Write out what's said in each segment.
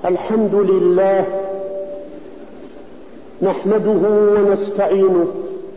الحمد لله نحمده ونستعينه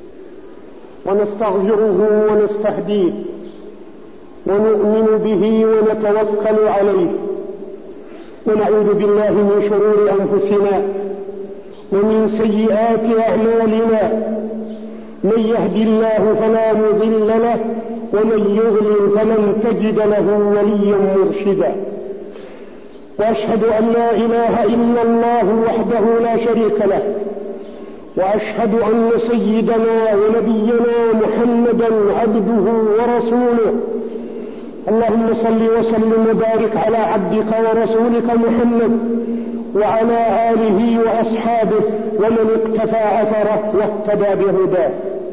ونستغفره ونستهديه ونؤمن به ونتوكل عليه ونعوذ بالله من شرور أنفسنا ومن سيئات أعمالنا من يهد الله فلا مضل له ومن يضلل فلن تجد له وليا مرشدا وأشهد أن لا إله إلا الله وحده لا شريك له وأشهد أن سيدنا ونبينا محمدا عبده ورسوله اللهم صل وسلم وبارك على عبدك ورسولك محمد وعلى آله وأصحابه ومن اقتفى أثره واهتدى بهداه.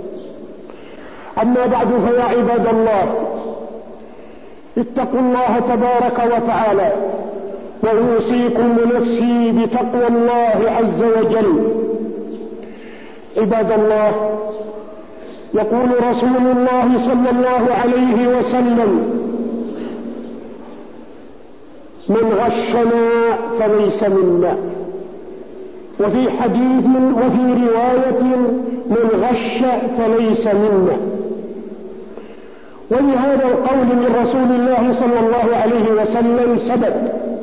أما بعد فيا عباد الله اتقوا الله تبارك وتعالى وأوصيكم ونفسي بتقوى الله عز وجل. عباد الله يقول رسول الله صلى الله عليه وسلم من غشنا فليس منا وفي حديث وفي رواية من غش فليس منا. ولهذا القول من رسول الله صلى الله عليه وسلم سبب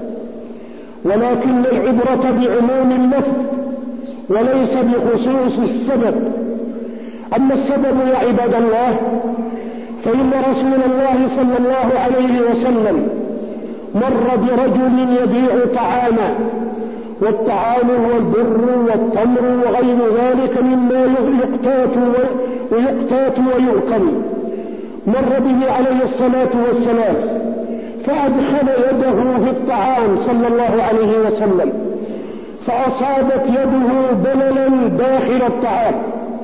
ولكن العبرة بعموم اللفظ وليس بخصوص السبب. أما السبب يا عباد الله فإن رسول الله صلى الله عليه وسلم مر برجل يبيع طعاما والطعام هو البر والتمر وغير ذلك مما يقتات ويؤكل. مر به عليه الصلاة والسلام فأدخل يده في الطعام صلى الله عليه وسلم فأصابت يده بللا داخل الطعام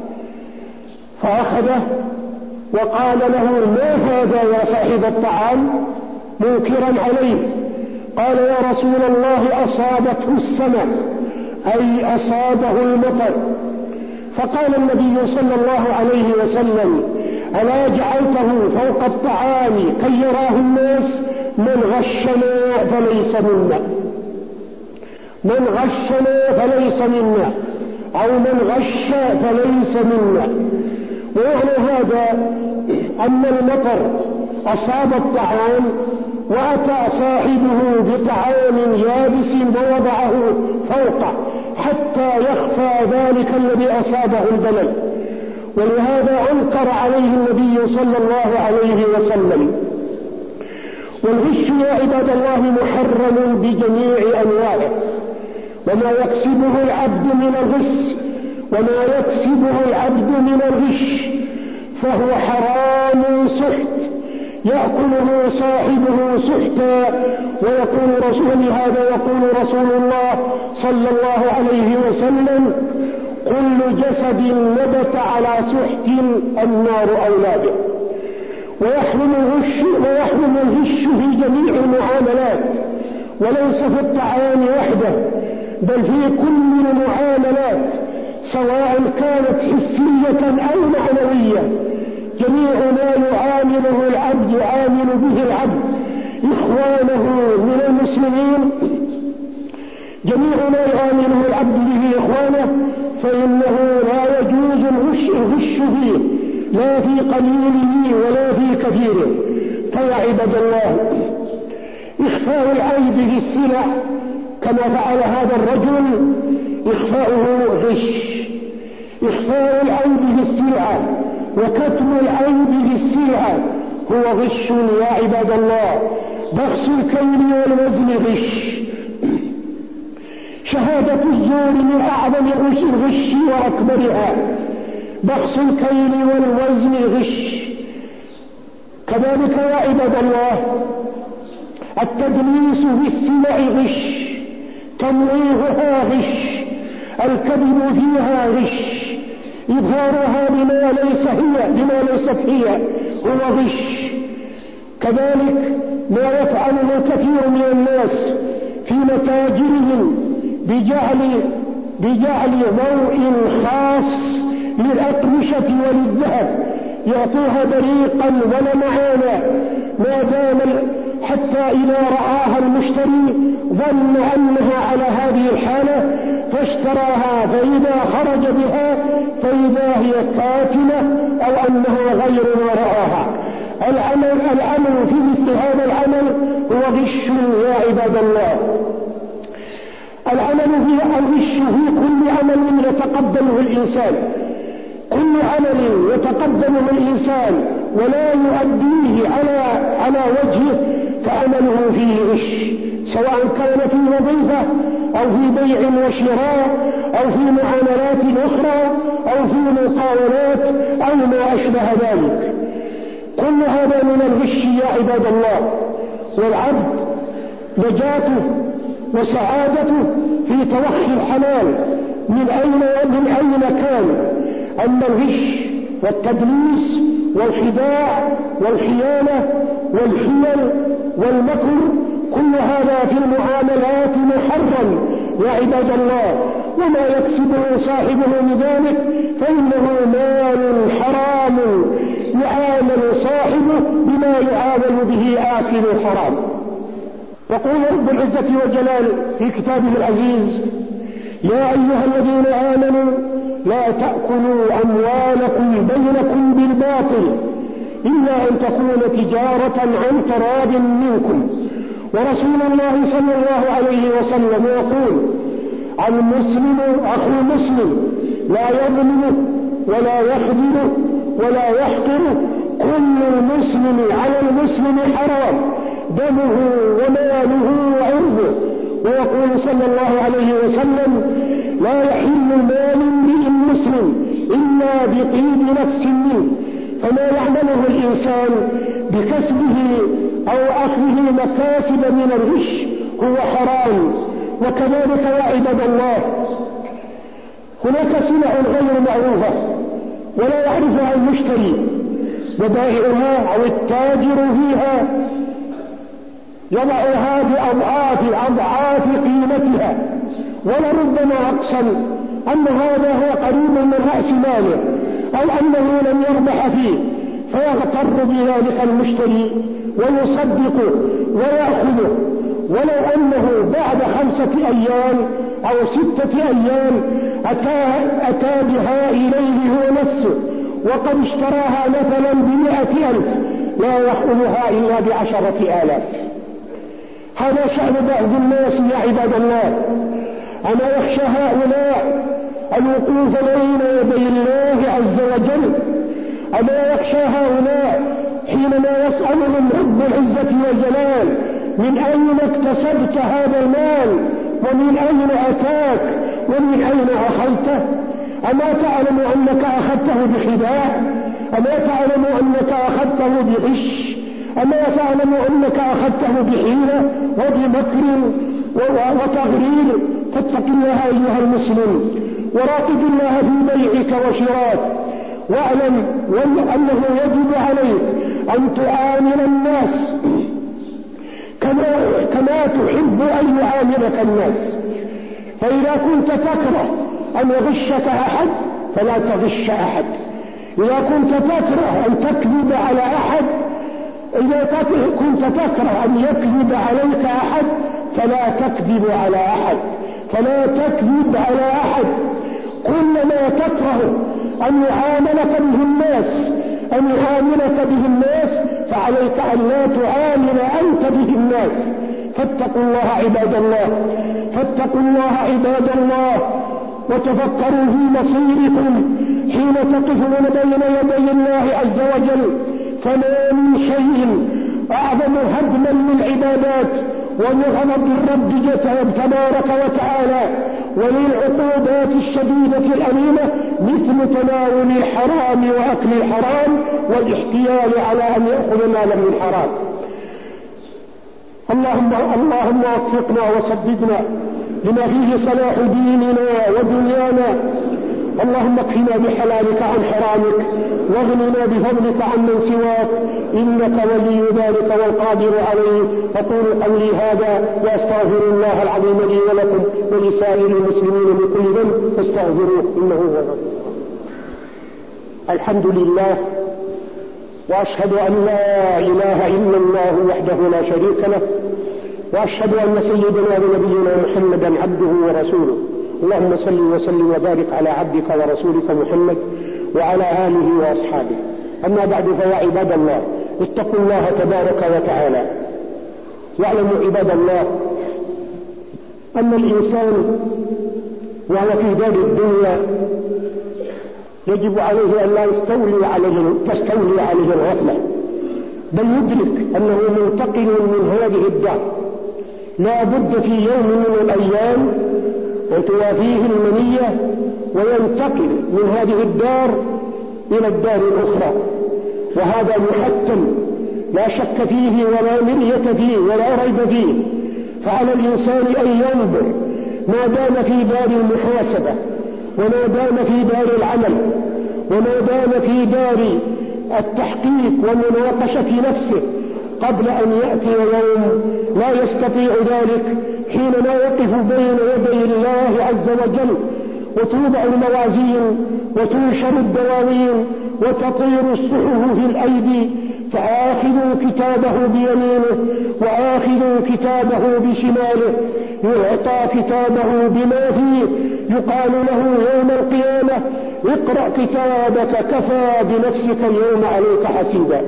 فأخذه وقال له ما هذا يا صاحب الطعام منكرا عليه. قال يا رسول الله أصابته السماء أي أصابه المطر. فقال النبي صلى الله عليه وسلم ألا جعلته فوق الطعام كي يراه الناس من غشنا فليس منا من غشنا فليس منا أو من غش فليس منا. ومعنى هذا أن المطر أصاب الطعام وأتى صاحبه بطعام يابس ووضعه فوقه حتى يخفى ذلك الذي أصابه البلل. ولهذا أنكر عليه النبي صلى الله عليه وسلم. والغش يا عباد الله محرم بجميع أنواعه وما يكسبه العبد من الغش فهو حرام سحت يأكله صاحبه سحتا. ولهذا يقول رسول الله صلى الله عليه وسلم كل جسد نبت على سحت النار أولى به. ويحرم الغش في جميع المعاملات وليس في الطعام وحده بل في كل المعاملات سواء كانت حسية أو معنوية. جميع ما يعامل به العبد إخوانه من المسلمين جميع ما يعامله العبد به إخوانه فإنه لا يجوز الغش فيه لا في قليله ولا في كثيره. فيا عباد الله إخفاء العيب في السلع كما فعل هذا الرجل إخفاؤه غش. إخفاء العيب في السلعة وكتم العيب في السلعة هو غش يا عباد الله. بخس الكيل والوزن غش. شهادة الزور من أعظم الغش وأكبرها. بخس الكيل والوزن غش. كذلك يا عباد الله التدليس في السلع غش. تمويهها غش. الكذب فيها غش. إظهارها بما ليست هي هو غش. كذلك ما يفعله كثير من الناس في متاجرهم بجعل ضوء خاص للأقمشة وللذهب يعطوها بريقا ولمعانا ما دام حتى إذا رآها المشتري ظن أنها على اشتراها فإذا خرج بها فإذا هي كاتمة أو أنها غير ما رآها. العمل في مثل هذا العمل هو غش يا عباد الله. العمل في الغش في كل عمل يتقبله الإنسان، كل عمل يتقبله الإنسان ولا يؤديه على وجهه فعمله فيه غش، سواء كان في وظيفة أو في بيع وشراء أو في معاملات أخرى أو في مقاولات أو ما أشبه ذلك. كل هذا من الغش يا عباد الله. والعبد نجاته وسعادته في توخي الحلال من أين كان. أما الغش والتدليس والخداع والخيانة والحيل والمكر كل هذا في المعاملات محرم يا عباد الله، وما يكسبه صاحبه لذلك فإنه مال حرام يعامل صاحبه بما يعامل به آكل الحرام. يقول رب العزة والجلال في كتابه العزيز: يا أيها الذين آمنوا لا تأكلوا أموالكم بينكم بالباطل إلا أن تكون تجارة عن تراض منكم. ورسول الله صلى الله عليه وسلم يقول: المسلم أخو المسلم لا يظلمه ولا يخذله ولا يحقره، كل المسلم على المسلم حرام، دمه وماله وعرضه. ويقول صلى الله عليه وسلم: لا يحل مال امرئ مسلم إلا بطيب نفس منه. فما يعمله الإنسان بكسبه أو أخذه مكاسب من الغش هو حرام. وكذلك يا عباد الله هناك سلع غير معروفة ولا يعرفها المشتري، وبائعها أو التاجر فيها يضعها بأضعاف قيمتها، ولربما أقسم أن هذا هو قريب من رأس ماله أو أنه لم يربح فيه، فيغتر بذلك المشتري ويصدقه ويأخذه، ولو أنه بعد 5 أيام أو 6 أيام أتى بها إليه هو نفسه وقد اشتراها مثلا ب100,000 لا يأخذها إلا ب10,000. هذا شأن بعض الناس يا عباد الله. أما يخشى هؤلاء الوقوف بين يدي الله عز وجل؟ أما يخشى هؤلاء حينما يسألهم رب العزة والجلال: من أين اكتسبت هذا المال؟ ومن أين أتاك؟ ومن أين أخذته؟ أما تعلم أنك أخذته بخداع؟ أما تعلم أنك أخذته بغش؟ أما تعلم أنك أخذته بحيلة وبمكر وتغرير؟ فاتق الله أيها المسلم، وراقب الله في بيعك وشراك، واعلم أنه يجب عليك أن تعامل الناس كما تحب أن يعاملك الناس. فإذا كنت تكره أن يغشك أحد فلا تغش أحد، إذا كنت تكره أن تكذب على أحد، إذا كنت تكره أن يكذب عليك أحد فلا تكذب على أحد، فلا تكذب على أحد. كل ما تكره أن يعاملك به الناس فعليك أن لا تعامل أنت به الناس. فاتقوا الله عباد الله، فاتقوا الله عباد الله، وتفكروا في مصيركم حين تقفون بين يدي الله عز وجل. فما من شيء أعظم هدما للعبادات ولغضب الرب تبارك وتعالى وللعقوبات الشديدة الأليمة مثل تناول الحرام وأكل الحرام والاحتيال على أن يأخذ مالا من حرام. اللهم وفقنا وسددنا لما فيه صلاح ديننا ودنيانا. اللهم اكفنا بحلالك عن حرامك واغننا بفضلك عن من سواك، إنك ولي ذلك والقادر عليه. أقول قولي هذا وأستغفر الله العظيم لي ولكم ولسائر المسلمين من كل ذنب فاستغفروه إنه هو الغفور. الحمد لله، وأشهد أن لا إله إلا الله وحده لا شريك له، وأشهد أن سيدنا ونبينا محمدا عبده ورسوله. اللهم صل وسلم وبارك على عبدك ورسولك محمد وعلى آله وأصحابه. أما بعد، فيا عباد الله، اتقوا الله تبارك وتعالى، واعلموا عباد الله أن الإنسان وهو في دار الدنيا يجب عليه أن لا تستولي عليه الغفلة، بل يدرك أنه منتقل من هذه الدار. لا بد في يوم من الأيام أن توافيه المنية وينتقل من هذه الدار إلى الدار الأخرى، وهذا محتم لا شك فيه ولا مرية فيه ولا ريب فيه. فعلى الإنسان أن ينظر ما دام في دار المحاسبة، وما دام في دار العمل، وما دام في دار التحقيق ومناقشة نفسه، قبل أن يأتي يوم لا يستطيع ذلك، حينما يقف بين يدي الله عز وجل وتوضع الموازين وتنشر الدواوين وتطير الصحف في الأيدي، فآخذوا كتابه بيمينه وآخذوا كتابه بشماله، يعطى كتابه بما فيه، يقال له يوم القيامة: اقرأ كتابك كفى بنفسك اليوم عليك حسيبا.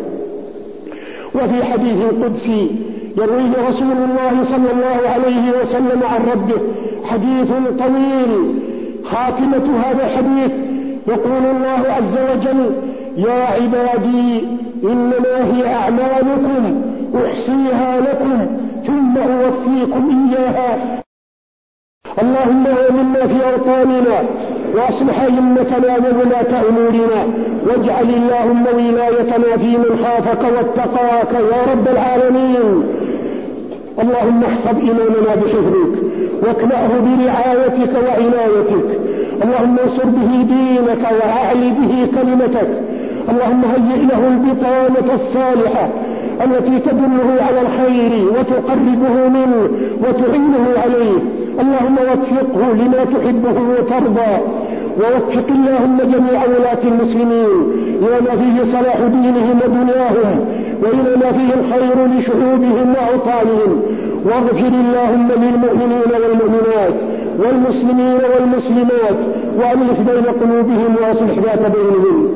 وفي حديث قدسي يرويه رسول الله صلى الله عليه وسلم عن ربه، حديث طويل، خاتمة هذا الحديث يقول الله عز وجل: يا عبادي إنما هي أعمالكم أحصيها لكم ثم أوفيكم إياها. اللهم آمنا في أوطاننا وأصلح أئمتنا وولاة أمورنا، واجعل اللهم ولايتنا في من خافك واتقاك يا رب العالمين. اللهم احفظ إمامنا بحفظك واكلأه برعايتك وعنايتك، اللهم انصر به دينك وأعل به كلمتك، اللهم هيئ له البطانة الصالحة التي تدله على الخير وتقربه منه وتعينه عليه. اللهم وفقه لما تحبه وترضى، ووفق اللهم جميع ولاة المسلمين إلى ما فيه صلاح دينهم ودنياهم، وإلى ما فيه الخير لشعوبهم وأوطانهم. واغفر اللهم للمؤمنين والمؤمنات والمسلمين والمسلمات، وألف بين قلوبهم وأصلح ذات بينهم.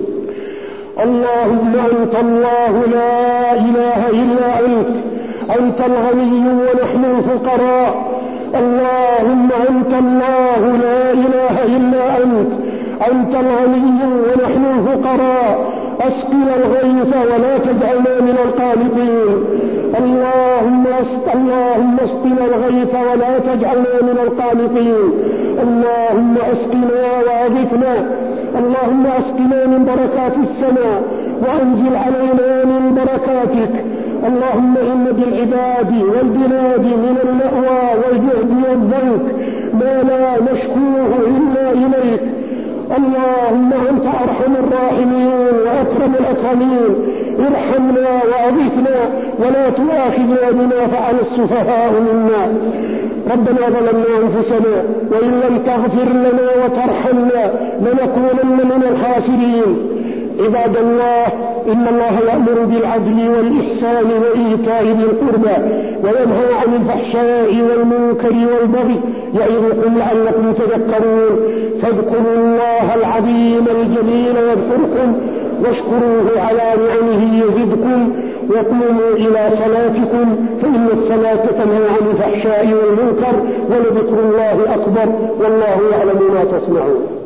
اللهم أنت الله لا إله إلا أنت الغني ونحن الفقراء. اللهم أنت الله لا إله إلا أنت الغني ونحن الفقراء. أسقنا الغيث ولا تجعلنا من القانطين. اللهم اسقنا الغيث ولا تجعلنا من القانطين. اللهم اسقنا وأغثنا. اللهم اسقنا من بركات السماء وأنزل علينا من بركاتك. اللهم إن بالعباد والبلاد من المأوى والجهد والضنك ما لا نشكوه إلا إليك. اللهم أنت أرحم الراحمين وأكرم الأكرمين، ارحمنا وأغثنا ولا تؤاخذنا بما فعل السفهاء منا. ربنا ظلمنا أنفسنا وإن لم تغفر لنا وترحمنا لنكونن من الخاسرين. عباد الله، إن الله يأمر بالعدل والإحسان وإيتاء ذي القربى وينهى عن الفحشاء والمنكر والبغي يعظكم لعلكم تذكرون. فاذكروا الله العظيم الجليل يذكركم، واشكروه على نعمه يزدكم، وقوموا إلى صلاتكم فإن الصلاة تنهى عن الفحشاء والمنكر، ولذكر الله أكبر، والله يعلم ما تصنعون.